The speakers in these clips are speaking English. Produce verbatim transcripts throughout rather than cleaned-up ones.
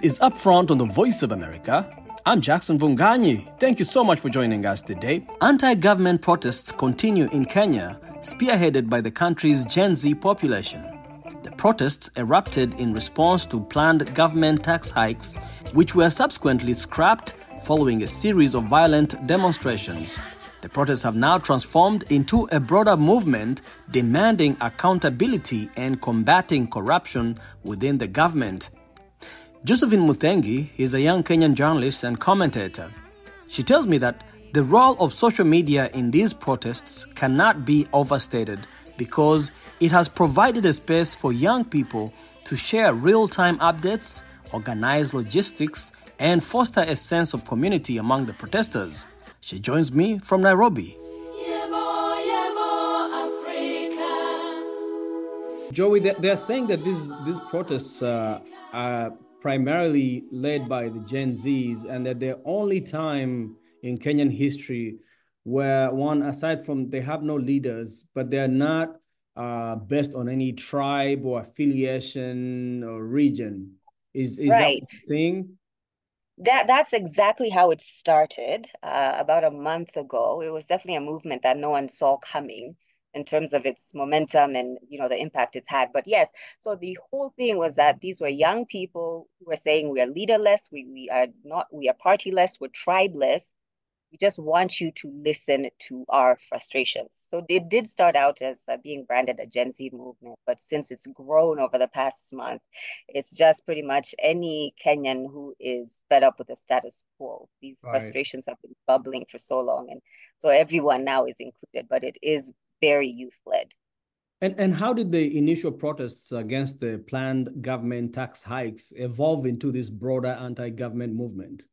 is Upfront on the Voice of America. I'm Jackson Vunganyi. Thank you so much for joining us today. Anti-government protests continue in Kenya, spearheaded by the country's Gen Z population. The protests erupted in response to planned government tax hikes, which were subsequently scrapped following a series of violent demonstrations. The protests have now transformed into a broader movement demanding accountability and combating corruption within the government. Josephine Muthengi is a young Kenyan journalist and commentator. She tells me that the role of social media in these protests cannot be overstated because it has provided a space for young people to share real-time updates, organize logistics, and foster a sense of community among the protesters. She joins me from Nairobi. Joey, they're saying that these these protests uh, are primarily led by the Gen Zs, and that the only time in Kenyan history where one, aside from they have no leaders, but they're not uh, based on any tribe or affiliation or region. Is is right. That what you're saying? That that's exactly how it started uh, about a month ago. It was definitely a movement that no one saw coming in terms of its momentum and, you know, the impact it's had. But yes, so the whole thing was that these were young people who were saying we are leaderless, we we are not, we are partyless, we're tribeless. We just want you to listen to our frustrations. So it did start out as uh, being branded a Gen Z movement, but since it's grown over the past month, it's just pretty much any Kenyan who is fed up with the status quo. These right. frustrations have been bubbling for so long, and so everyone now is included, but it is very youth-led. And and how did the initial protests against the planned government tax hikes evolve into this broader anti-government movement?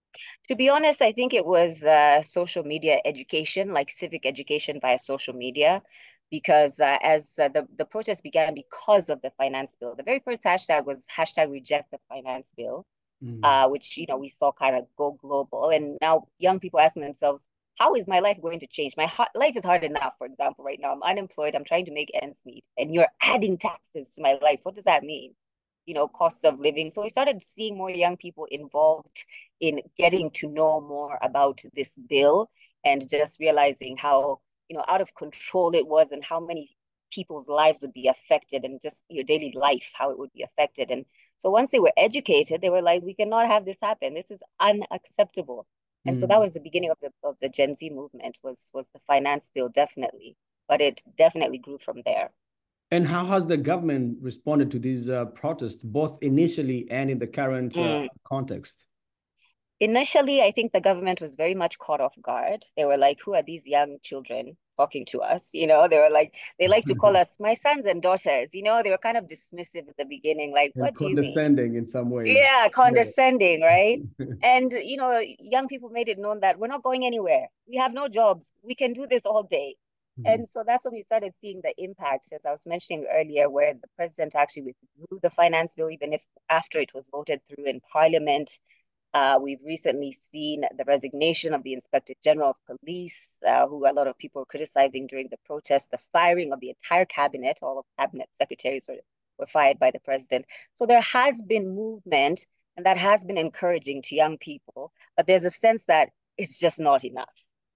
To be honest, I think it was uh, social media education, like civic education via social media, because uh, as uh, the, the protest began because of the finance bill, the very first hashtag was hashtag reject the finance bill, mm. uh, which, you know, we saw kind of go global. And now young people asking themselves, how is my life going to change? My life is hard enough, for example, right now. I'm unemployed. I'm trying to make ends meet. And you're adding taxes to my life. What does that mean? You know, cost of living. So we started seeing more young people involved in getting to know more about this bill and just realizing how, you know, out of control it was and how many people's lives would be affected and just your daily life, how it would be affected. And so once they were educated, they were like, we cannot have this happen. This is unacceptable. And mm. so that was the beginning of the of the Gen Z movement was was the finance bill, definitely. But it definitely grew from there. And how has the government responded to these uh, protests, both initially and in the current uh, mm. context? Initially, I think the government was very much caught off guard. They were like, who are these young children talking to us? You know, they were like, they like to call us my sons and daughters. You know, they were kind of dismissive at the beginning, like, and what do you mean? Condescending in some ways. Yeah, condescending, yeah. Right? And, you know, young people made it known that we're not going anywhere. We have no jobs. We can do this all day. Mm-hmm. And so that's when we started seeing the impact, as I was mentioning earlier, where the president actually withdrew the finance bill, even if after it was voted through in parliament. Uh, we've recently seen the resignation of the Inspector General of Police, uh, who a lot of people were criticizing during the protest, the firing of the entire cabinet, all of cabinet secretaries were, were fired by the president. So there has been movement, and that has been encouraging to young people, but there's a sense that it's just not enough.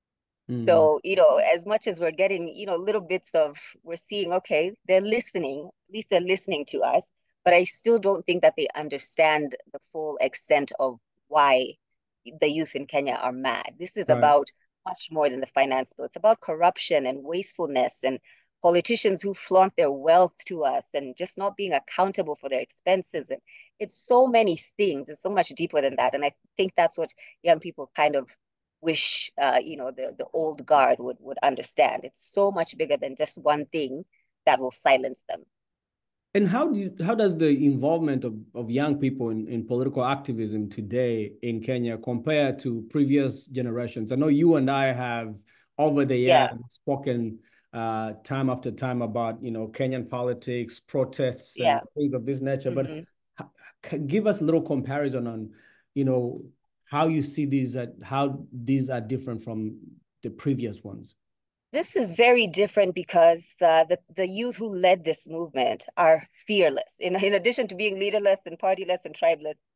Mm. So, you know, as much as we're getting, you know, little bits of, we're seeing, okay, they're listening, at least they're listening to us, but I still don't think that they understand the full extent of why the youth in Kenya are mad. This is right. about much more than the finance bill. It's about corruption and wastefulness and politicians who flaunt their wealth to us and just not being accountable for their expenses. And it's so many things. It's so much deeper than that. And I think that's what young people kind of wish, uh, you know, the, the old guard would, would understand. It's so much bigger than just one thing that will silence them. And how do you, how does the involvement of, of young people in, in political activism today in Kenya compare to previous generations? I know you and I have over the years yeah. spoken uh, time after time about, you know, Kenyan politics, protests, yeah. and things of this nature. Mm-hmm. But give us a little comparison on, you know, how you see these, uh, how these are different from the previous ones. This is very different because uh, the, the youth who led this movement are fearless. In, in addition to being leaderless and partyless and tribeless,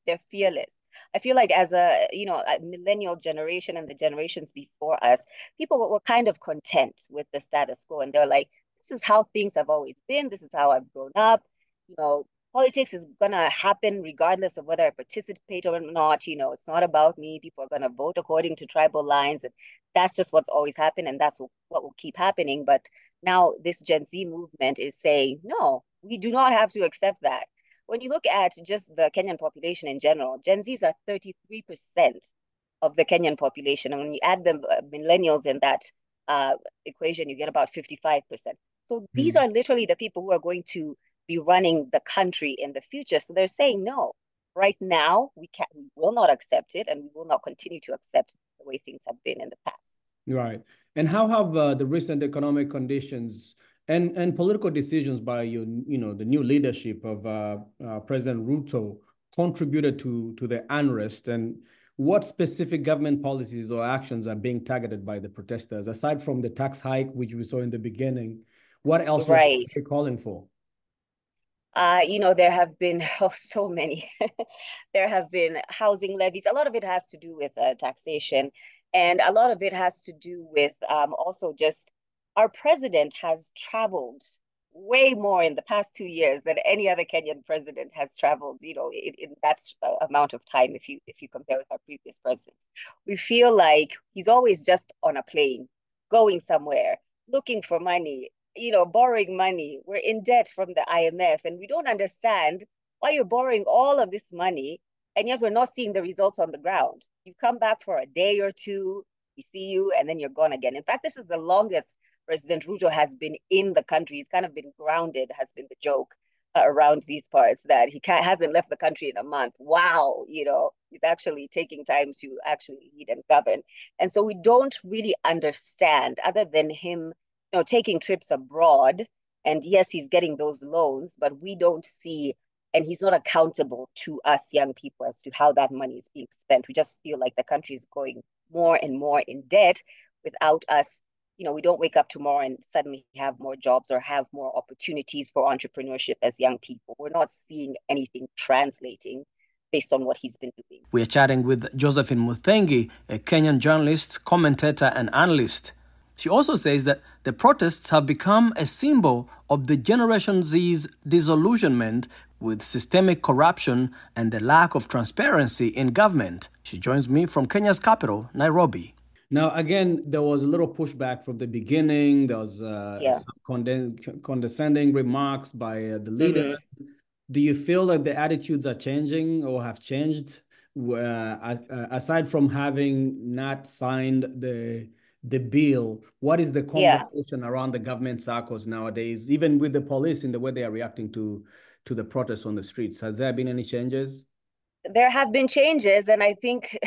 they're fearless. I feel like as a, you know, a millennial generation and the generations before us, people were, were kind of content with the status quo. And they're like, this is how things have always been. This is how I've grown up. You know, politics is gonna happen regardless of whether I participate or not. You know, it's not about me. People are gonna vote according to tribal lines. And that's just what's always happened. And that's what, what will keep happening. But now this Gen Z movement is saying, no, we do not have to accept that. When you look at just the Kenyan population in general, Gen Zs are thirty-three percent of the Kenyan population. And when you add the uh, millennials in that uh, equation, you get about fifty-five percent. So these Mm. are literally the people who are going to be running the country in the future. So they're saying, no, right now, we can we will not accept it, and we will not continue to accept the way things have been in the past. Right. And how have uh, the recent economic conditions and, and political decisions by you, you know, the new leadership of uh, uh, President Ruto contributed to, to the unrest? And what specific government policies or actions are being targeted by the protesters, aside from the tax hike, which we saw in the beginning? What else are Right. they calling for? Uh, you know, there have been oh, so many. There have been housing levies. A lot of it has to do with uh, taxation, and a lot of it has to do with um, also just our president has traveled way more in the past two years than any other Kenyan president has traveled, you know, in, in that uh, amount of time, if you if you compare with our previous presidents. We feel like he's always just on a plane, going somewhere, looking for money, you know, borrowing money. We're in debt from the I M F, and we don't understand why you're borrowing all of this money, and yet we're not seeing the results on the ground. You come back for a day or two, we see you, and then you're gone again. In fact, this is the longest President Ruto has been in the country. He's kind of been grounded, has been the joke uh, around these parts, that he can't, hasn't left the country in a month. Wow, you know, he's actually taking time to actually lead and govern. And so we don't really understand, other than him, you know, taking trips abroad. And yes, he's getting those loans, but we don't see, and he's not accountable to us young people as to how that money is being spent. We just feel like the country is going more and more in debt without us. You know, we don't wake up tomorrow and suddenly have more jobs or have more opportunities for entrepreneurship as young people. We're not seeing anything translating based on what he's been doing. We are chatting with Josephine Muthengi, a Kenyan journalist, commentator, and analyst. She also says that the protests have become a symbol of the Generation Z's disillusionment with systemic corruption and the lack of transparency in government. She joins me from Kenya's capital, Nairobi. Now, again, there was a little pushback from the beginning. There was uh, Yeah. some conde- condescending remarks by uh, the leader. Mm-hmm. Do you feel that the attitudes are changing or have changed, uh, aside from having not signed the the bill? What is the conversation yeah. around the government circles nowadays, even with the police in the way they are reacting to to the protests on the streets? Has there been any changes? There have been changes, and I think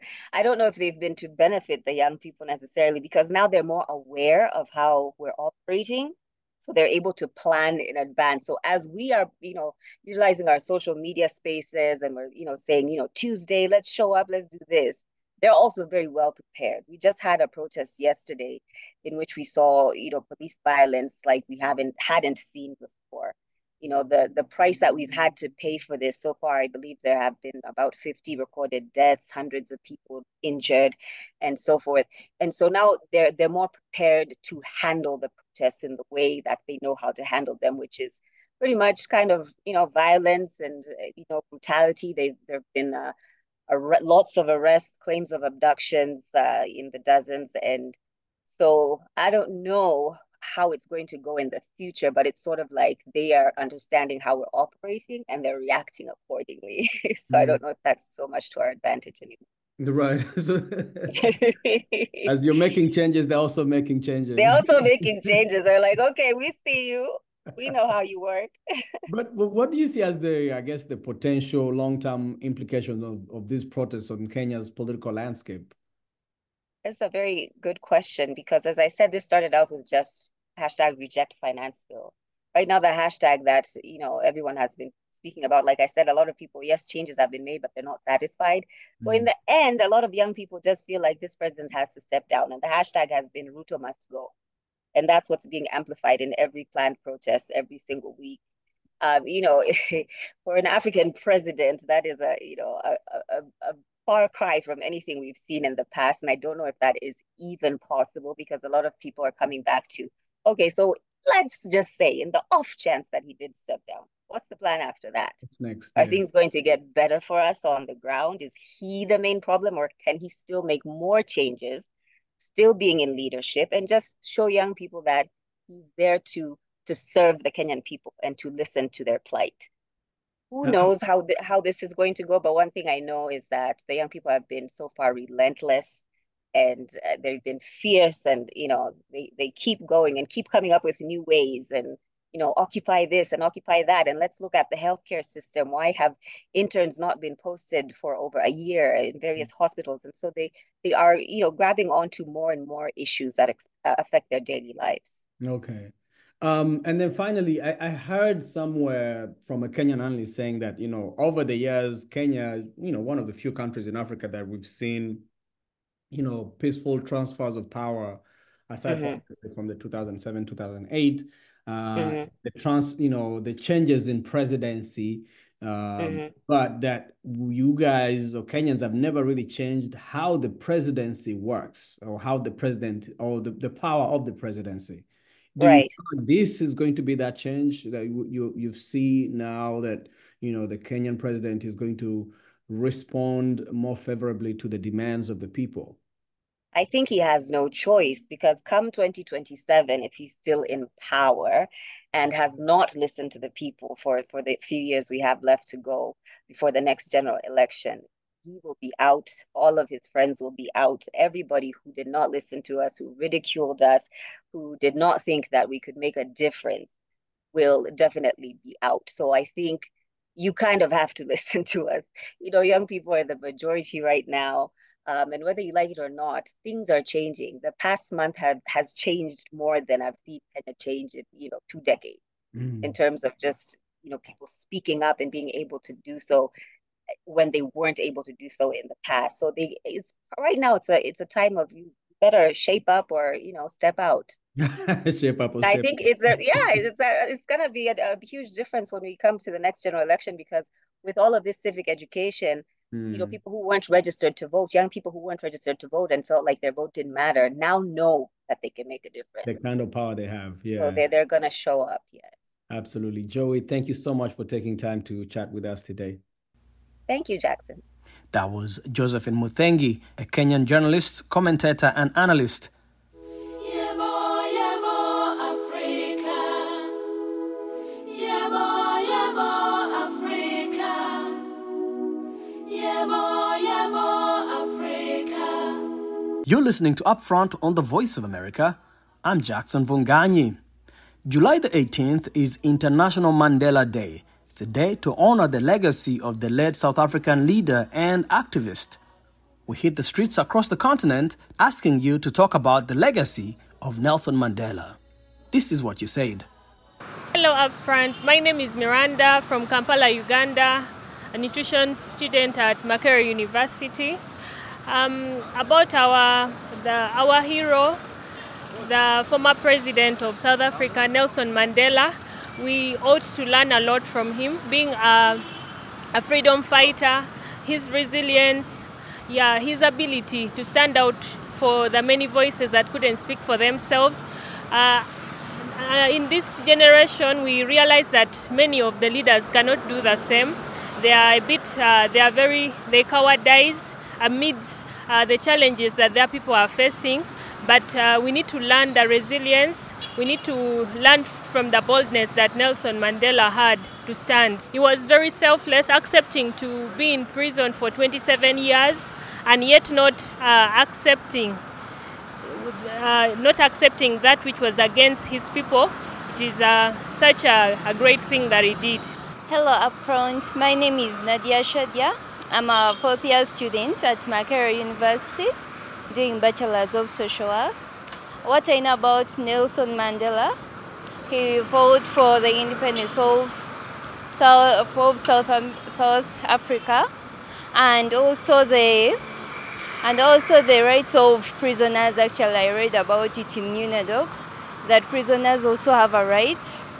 I don't know if they've been to benefit the young people necessarily, because now they're more aware of how we're operating, so they're able to plan in advance. So as we are, you know, utilizing our social media spaces, and we're, you know, saying, you know, Tuesday, let's show up, let's do this, they're also very well prepared. We just had a protest yesterday in which we saw, you know, police violence like we haven't hadn't seen before. You know, the, the price that we've had to pay for this so far, I believe there have been about fifty recorded deaths, hundreds of people injured, and so forth. And so now they're they're more prepared to handle the protests in the way that they know how to handle them, which is pretty much kind of, you know, violence and, you know, brutality. They've, there have been uh, ar- lots of arrests, claims of abductions uh, in the dozens. And so I don't know how it's going to go in the future, but it's sort of like they are understanding how we're operating and they're reacting accordingly. So mm. I don't know if that's so much to our advantage anymore. Right. So as you're making changes, they're also making changes. They're also making changes. They're like, okay, we see you. We know how you work. But what do you see as the, I guess, the potential long-term implications of, of these protests on Kenya's political landscape? It's a very good question, because as I said, this started out with just hashtag reject finance bill. Right now, the hashtag that, you know, everyone has been speaking about, like I said, a lot of people, yes, changes have been made, but they're not satisfied. So mm. in the end, a lot of young people just feel like this president has to step down. And the hashtag has been Ruto must go. And that's what's being amplified in every planned protest every single week. Um, you know, for an African president, that is a, you know, a, a, a far cry from anything we've seen in the past. And I don't know if that is even possible, because a lot of people are coming back to, okay, so let's just say in the off chance that he did step down, what's the plan after that? What's next? Are Yeah. things going to get better for us on the ground? Is he the main problem, or can he still make more changes, still being in leadership, and just show young people that he's there to to serve the Kenyan people and to listen to their plight? Who Uh, knows how th how this is going to go? But one thing I know is that the young people have been so far relentless, and uh, they've been fierce, and you know they they keep going and keep coming up with new ways, and you know occupy this and occupy that, and let's look at the healthcare system. Why have interns not been posted for over a year in various hospitals? And so they they are you know grabbing onto more and more issues that ex uh, affect their daily lives. Okay. Um, and then finally, I, I heard somewhere from a Kenyan analyst saying that, you know, over the years, Kenya, you know, one of the few countries in Africa that we've seen, you know, peaceful transfers of power, aside Mm-hmm. from, from the two thousand seven, two thousand eight, uh, Mm-hmm. the trans, you know, the changes in presidency, um, Mm-hmm. but that you guys or Kenyans have never really changed how the presidency works, or how the president, or the, the power of the presidency. Do you Right. think this is going to be that change that you, you you see now, that you know the Kenyan president is going to respond more favorably to the demands of the people? I think he has no choice, because come twenty twenty-seven, if he's still in power and has not listened to the people for, for the few years we have left to go before the next general election, he will be out. All of his friends will be out. Everybody who did not listen to us, who ridiculed us, who did not think that we could make a difference, will definitely be out. So I think you kind of have to listen to us. You know, young people are the majority right now. Um, and whether you like it or not, things are changing. The past month have, has changed more than I've seen Kenya change in, you know, two decades, in Mm. terms of just, you know, people speaking up and being able to do so when they weren't able to do so in the past. So they, it's right now, it's a, it's a time of, you better shape up, or, you know, step out. Shape up or I step. think it's a, yeah, it's a, it's gonna be a, a huge difference when we come to the next general election, because with all of this civic education, you know, Mm. people who weren't registered to vote, young people who weren't registered to vote and felt like their vote didn't matter, now know that they can make a difference. The kind of power they have. So Yeah, they're they're gonna show up. Yes. absolutely. Joey, thank you so much for taking time to chat with us today. Thank you, Jackson. That was Josephine Muthengi, a Kenyan journalist, commentator, and analyst. Yebo, yebo, Africa. Yebo, yebo, Africa. Yebo, yebo, Africa. You're listening to Upfront on the Voice of America. I'm Jackson Vunganyi. July the eighteenth is International Mandela Day. It's a day to honor the legacy of the late South African leader and activist. We hit the streets across the continent asking you to talk about the legacy of Nelson Mandela. This is what you said. Hello, Upfront. My name is Miranda from Kampala, Uganda, a nutrition student at Makerere University. Um, about our, the, our hero, the former president of South Africa, Nelson Mandela, we ought to learn a lot from him, being a, a freedom fighter, his resilience, yeah, his ability to stand out for the many voices that couldn't speak for themselves. Uh, uh, in this generation, we realize that many of the leaders cannot do the same. They are a bit, uh, they are very, they cowardize amidst uh, the challenges that their people are facing. But uh, we need to learn the resilience. We need to learn from the boldness that Nelson Mandela had to stand. He was very selfless, accepting to be in prison for twenty-seven years, and yet not uh, accepting, uh, not accepting that which was against his people. It is uh, such a, a great thing that he did. Hello, Upfront. My name is Nadia Shadia. I'm a fourth year student at Makerere University, doing Bachelor's of Social Work. What I know about Nelson Mandela, he fought for the independence of South, of South, um, South Africa, and also the and also the rights of prisoners. Actually, I read about it in UNADOC, that prisoners also have a right,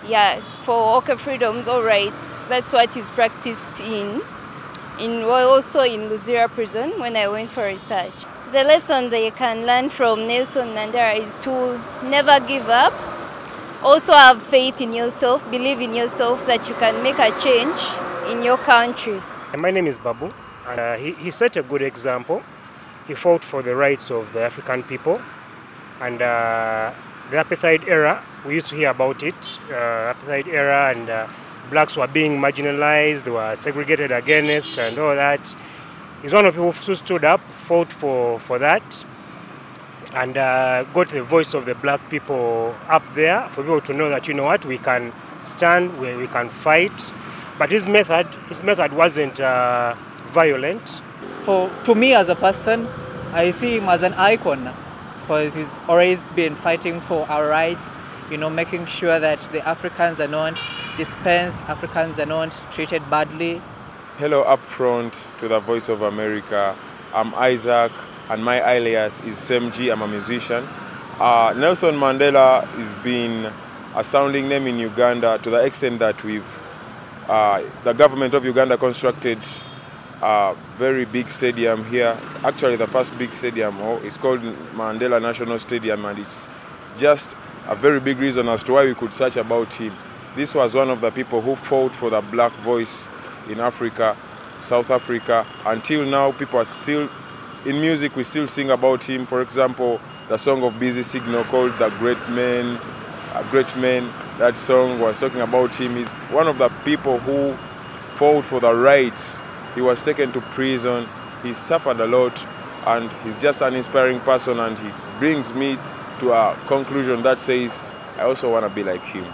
yeah, for worker freedoms or rights. That's what is practiced in, in well, also in Luzira prison when I went for research. The lesson they can learn from Nelson Mandela is to never give up. Also have faith in yourself, believe in yourself that you can make a change in your country. My name is Babu, and uh, he, he set a good example. He fought for the rights of the African people, and uh, the apartheid era, we used to hear about it, uh, apartheid era, and uh, blacks were being marginalized, they were segregated against, and all that. He's one of the people who stood up, fought for, for that, and uh, got the voice of the black people up there for people to know that, you know what, we can stand, we, we can fight. But his method, his method wasn't uh, violent. For to me as a person, I see him as an icon because he's always been fighting for our rights. You know, making sure that the Africans are not dispensed, Africans are not treated badly. Hello, up front to the Voice of America. I'm Isaac, and my alias is Semji. I'm a musician. Uh, Nelson Mandela has been a sounding name in Uganda to the extent that we've Uh, the government of Uganda constructed a very big stadium here. Actually, the first big stadium, oh, it's called Mandela National Stadium, and it's just a very big reason as to why we could search about him. This was one of the people who fought for the black voice in Africa, South Africa. Until now, people are still, in music, we still sing about him. For example, the song of Busy Signal called The Great Man, A Great Man. That song was talking about him. He's one of the people who fought for the rights. He was taken to prison. He suffered a lot, and he's just an inspiring person, and he brings me to a conclusion that says, I also want to be like him.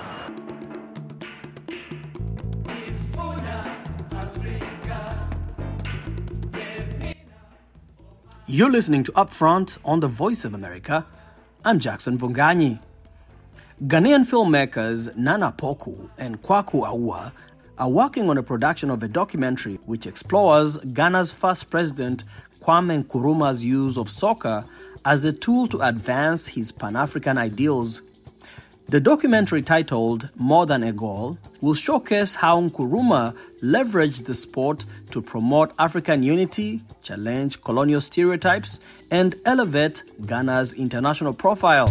You're listening to Upfront on the Voice of America. I'm Jackson Vunganyi. Ghanaian filmmakers Nana Poku and Kwaku Aua are working on a production of a documentary which explores Ghana's first president Kwame Nkrumah's use of soccer as a tool to advance his Pan-African ideals. The documentary, titled More Than a Goal, will showcase how Nkrumah leveraged the sport to promote African unity, challenge colonial stereotypes, and elevate Ghana's international profile.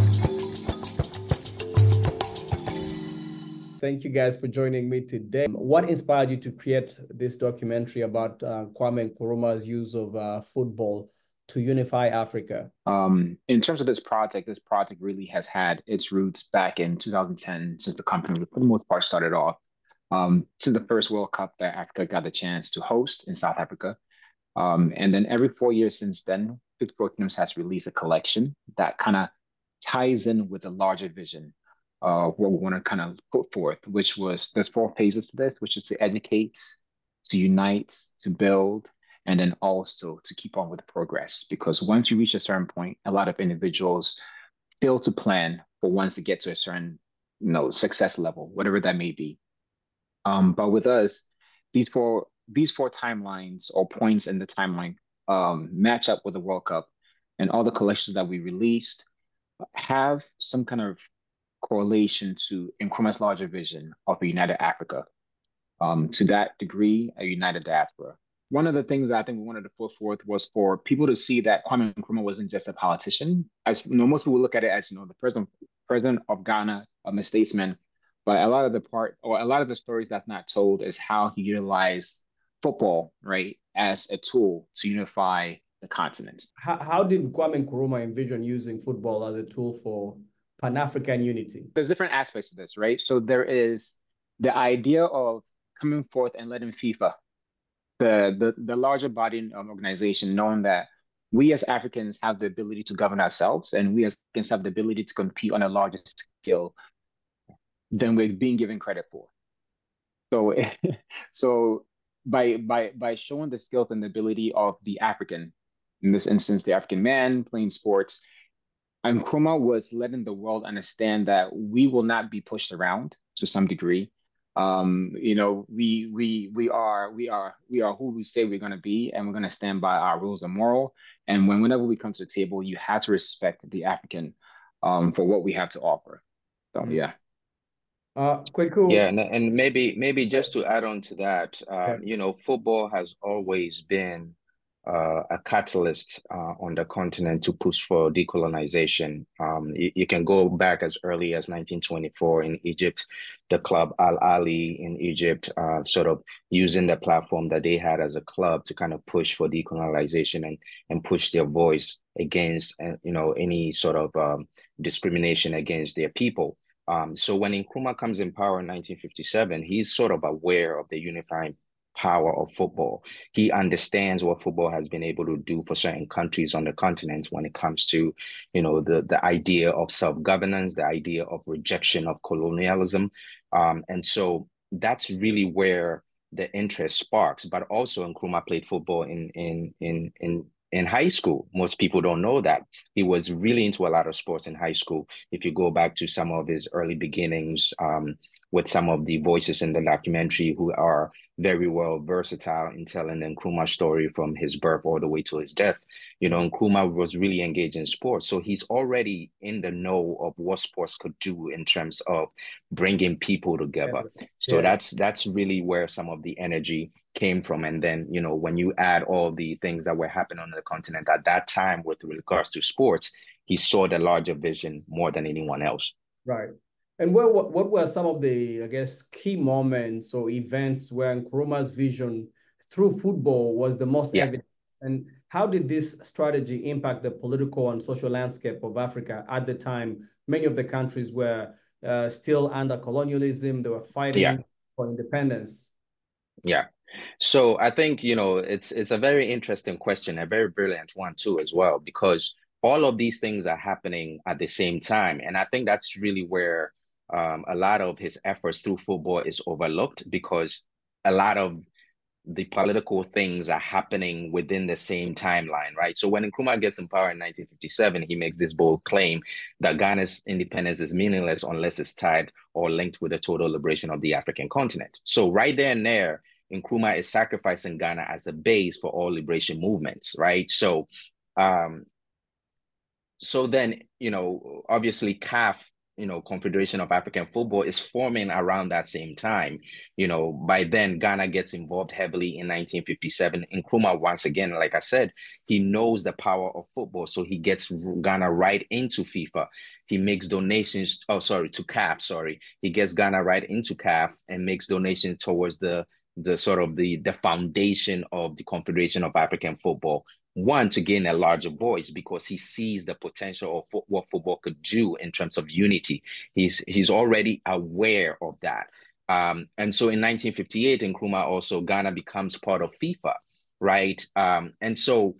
Thank you guys for joining me today. What inspired you to create this documentary about uh, Kwame Nkrumah's use of uh, football to unify Africa? Um, in terms of this project, this project really has had its roots back in two thousand ten, since the company, for the most part, started off. Um, since the first World Cup that Africa got the chance to host in South Africa. Um, and then every four years since then, fifty-four Kingdoms has released a collection that kind of ties in with a larger vision. Uh, what we want to kind of put forth, which was, there's four phases to this, which is to educate, to unite, to build, and then also to keep on with the progress. Because once you reach a certain point, a lot of individuals fail to plan for once to get to a certain, you know, success level, whatever that may be. Um, but with us, these four these four timelines or points in the timeline um, match up with the World Cup, and all the collections that we released have some kind of correlation to Nkrumah's larger vision of a united Africa. Um, to that degree, a united diaspora. One of the things that I think we wanted to put forth was for people to see that Kwame Nkrumah wasn't just a politician. As you know, most people look at it as, you know, the president, president of Ghana, um, a statesman. But a lot of the part, or a lot of the stories that's not told, is how he utilized football, right, as a tool to unify the continent. How, how did Kwame Nkrumah envision using football as a tool for Pan-African unity? There's different aspects to this, right? So there is the idea of coming forth and letting FIFA, the the, the larger body um, organization, knowing that we as Africans have the ability to govern ourselves, and we as Africans have the ability to compete on a larger scale than we're being given credit for. So, so by by by showing the skills and the ability of the African, in this instance, the African man playing sports, Nkrumah was letting the world understand that we will not be pushed around to some degree. Um, you know, we we we are we are we are who we say we're going to be, and we're going to stand by our rules of moral. And when whenever we come to the table, you have to respect the African um, for what we have to offer. So yeah. Uh, Kweku. Yeah, and, and maybe maybe Yeah. just to add on to that, Yeah. um, you know, football has always been uh, a catalyst uh, on the continent to push for decolonization. Um, you, you can go back as early as nineteen twenty-four in Egypt, the club Al Ahly in Egypt, uh, sort of using the platform that they had as a club to kind of push for decolonization and and push their voice against, uh, you know, any sort of um, discrimination against their people. Um, so when Nkrumah comes in power in nineteen fifty-seven, he's sort of aware of the unifying power of football. He understands what football has been able to do for certain countries on the continent when it comes to, you know, the, the idea of self-governance, the idea of rejection of colonialism. Um, and so that's really where the interest sparks. But also Nkrumah played football in in in in in high school. Most people don't know that. He was really into a lot of sports in high school. If you go back to some of his early beginnings, um, with some of the voices in the documentary who are very well versatile in telling the Nkrumah story from his birth all the way to his death. You know, Nkrumah was really engaged in sports. So he's already in the know of what sports could do in terms of bringing people together. Yeah. So Yeah. that's that's really where some of the energy came from. And then, you know, when you add all the things that were happening on the continent at that time with regards to sports, he saw the larger vision more than anyone else. Right. And what, what what were some of the, I guess, key moments or events where Nkrumah's vision through football was the most Yeah. evident? And how did this strategy impact the political and social landscape of Africa at the time? Many of the countries were uh, still under colonialism. They were fighting Yeah. for independence. Yeah. So I think, you know, it's it's a very interesting question, a very brilliant one too as well, because all of these things are happening at the same time. And I think that's really where um, a lot of his efforts through football is overlooked, because a lot of the political things are happening within the same timeline, right? So when Nkrumah gets in power in nineteen fifty-seven, he makes this bold claim that Ghana's independence is meaningless unless it's tied or linked with the total liberation of the African continent. So right there and there, Nkrumah is sacrificing Ghana as a base for all liberation movements, right? So, um, so then, you know, obviously C A F, you know, Confederation of African Football, is forming around that same time. You know, by then Ghana gets involved heavily in nineteen fifty-seven. Nkrumah, once again, like I said, he knows the power of football, so he gets Ghana right into FIFA. He makes donations, oh, sorry, to C A F, sorry. He gets Ghana right into C A F and makes donations towards the the sort of the the foundation of the Confederation of African Football. One, to gain a larger voice, because he sees the potential of fo- what football could do in terms of unity. He's he's already aware of that. Um, and so in nineteen fifty-eight, Nkrumah also, Ghana becomes part of FIFA, right? Um, and so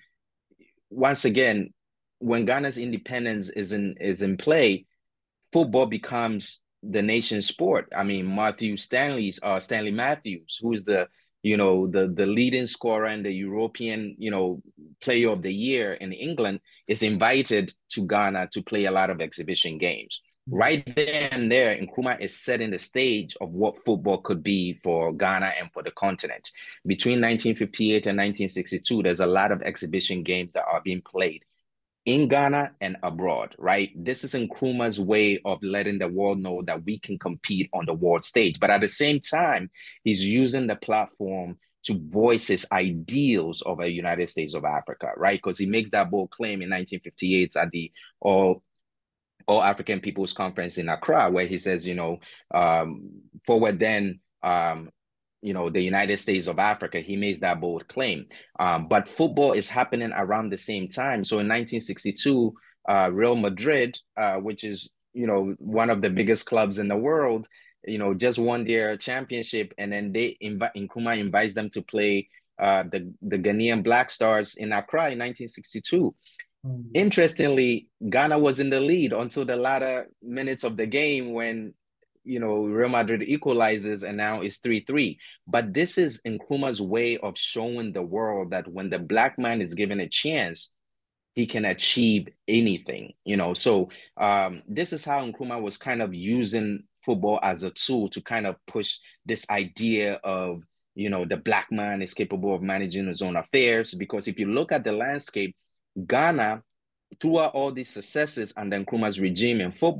once again, when Ghana's independence is in is in play, football becomes the nation's sport. I mean, Matthew Stanley's uh Stanley Matthews, who is the you know the the leading scorer and the European you know player of the year in England, is invited to Ghana to play a lot of exhibition games. Right there and there, Nkrumah is setting the stage of what football could be for Ghana and for the continent. Between nineteen fifty-eight and nineteen sixty-two, there's a lot of exhibition games that are being played in Ghana and abroad, right? This is Nkrumah's way of letting the world know that we can compete on the world stage. But at the same time, he's using the platform to voice his ideals of a United States of Africa, right? Because he makes that bold claim in nineteen fifty-eight at the All, All African People's Conference in Accra, where he says, you know, um, forward then, um, you know, the United States of Africa. He makes that bold claim. Um, but football is happening around the same time. So in nineteen sixty-two, uh, Real Madrid, uh, which is, you know, one of the biggest clubs in the world, you know, just won their championship. And then they invite, Nkrumah invites them to play uh, the, the Ghanaian Black Stars in Accra in nineteen sixty-two. Mm-hmm. Interestingly, Ghana was in the lead until the latter minutes of the game when you know, Real Madrid equalizes and now it's three three. But this is Nkrumah's way of showing the world that when the black man is given a chance, he can achieve anything, you know. So um, this is how Nkrumah was kind of using football as a tool to kind of push this idea of, you know, the black man is capable of managing his own affairs. Because if you look at the landscape, Ghana, throughout all these successes under Nkrumah's regime in football,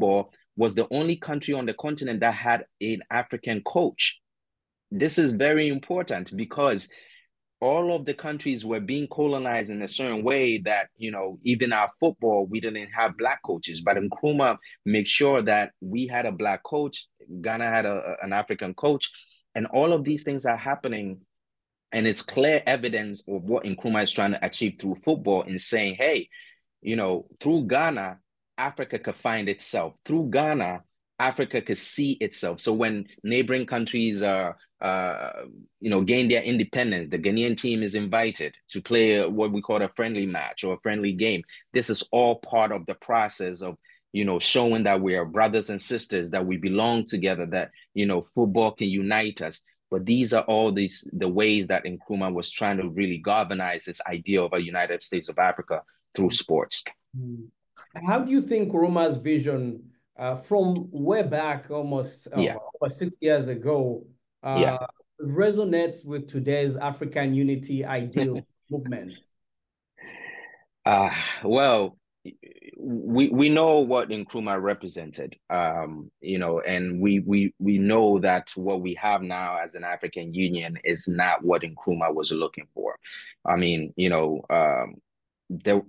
was the only country on the continent that had an African coach. This is very important because all of the countries were being colonized in a certain way that, you know, even our football, we didn't have black coaches. But Nkrumah made sure that we had a black coach, Ghana had a, an African coach, and all of these things are happening. And it's clear evidence of what Nkrumah is trying to achieve through football in saying, hey, you know, through Ghana, Africa could find itself. Through Ghana, Africa could see itself. So when neighboring countries are, uh, you know, gain their independence, the Ghanaian team is invited to play what we call a friendly match or a friendly game. This is all part of the process of, you know, showing that we are brothers and sisters, that we belong together, that, you know, football can unite us. But these are all these the ways that Nkrumah was trying to really galvanize this idea of a United States of Africa through sports. How do you think Nkrumah's vision uh, from way back almost uh, yeah. over six years ago uh, yeah. resonates with today's African unity ideal movement? Uh, well, we we know what Nkrumah represented, um, you know, and we we we know that what we have now as an African Union is not what Nkrumah was looking for. I mean, you know, um, there.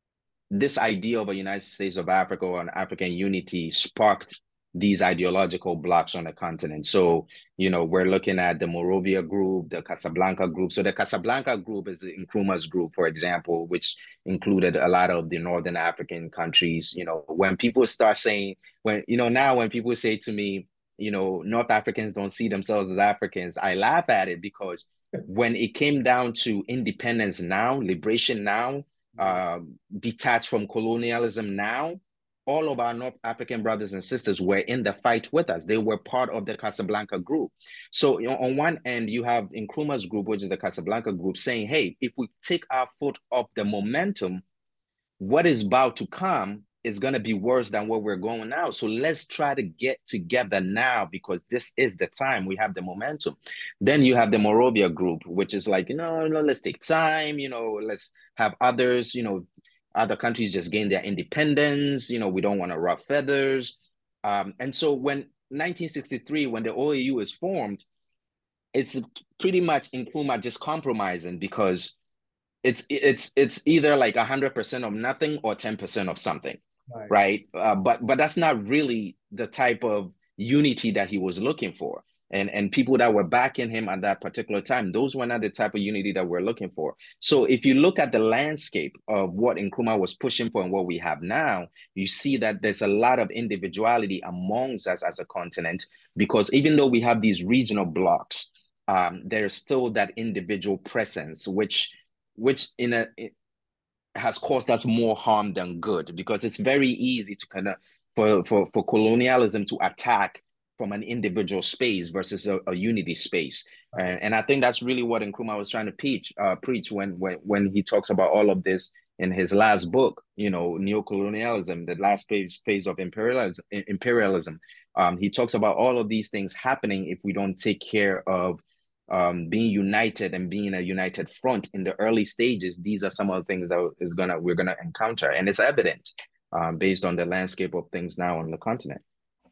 This idea of a United States of Africa or an African unity sparked these ideological blocks on the continent. So, you know, we're looking at the Monrovia group, the Casablanca group. So the Casablanca group is Nkrumah's group, for example, which included a lot of the Northern African countries. You know, when people start saying, when, you know, now when people say to me, you know, North Africans don't see themselves as Africans, I laugh at it because when it came down to independence now, liberation now, Uh, detached from colonialism now, all of our North African brothers and sisters were in the fight with us. They were part of the Casablanca group. So you know, on one end, you have Nkrumah's group, which is the Casablanca group, saying, hey, if we take our foot off the momentum, what is about to come is going to be worse than what we're going now. So let's try to get together now because this is the time. We have the momentum. Then you have the Monrovia group, which is like, you know, no, let's take time, you know, let's have others, you know, other countries just gain their independence. You know, we don't want to ruffle feathers. Um, and so when nineteen sixty-three, when the O A U is formed, it's pretty much Nkrumah just compromising because it's it's it's either like one hundred percent of nothing or ten percent of something. Right, right? Uh, but but that's not really the type of unity that he was looking for. And, and people that were backing him at that particular time, those were not the type of unity that we're looking for. So if you look at the landscape of what Nkrumah was pushing for and what we have now, you see that there's a lot of individuality amongst us as a continent, because even though we have these regional blocks, um, there's still that individual presence, which, which in a... It, has caused us more harm than good, because it's very easy to kind of for, for, for colonialism to attack from an individual space versus a, a unity space. And, and I think that's really what Nkrumah was trying to preach, uh, preach when, when, when he talks about all of this in his last book, you know, Neocolonialism, the last phase, phase of imperialism. imperialism. Um, he talks about all of these things happening if we don't take care of Um, being united and being a united front in the early stages. These are some of the things that is gonna we're gonna encounter, and it's evident um, based on the landscape of things now on the continent.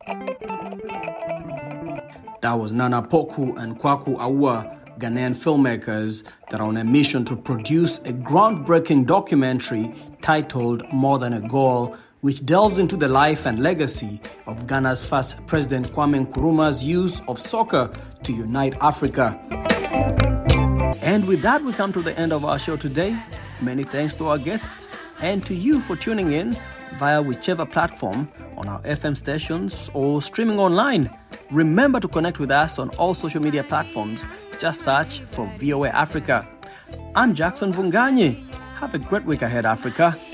That was Nana Poku and Kwaku Awuah, Ghanaian filmmakers that are on a mission to produce a groundbreaking documentary titled More Than a Goal, which delves into the life and legacy of Ghana's first President Kwame Nkrumah's use of soccer to unite Africa. And with that, we come to the end of our show today. Many thanks to our guests and to you for tuning in via whichever platform on our F M stations or streaming online. Remember to connect with us on all social media platforms. Just search for V O A Africa. I'm Jackson Vunganyi. Have a great week ahead, Africa.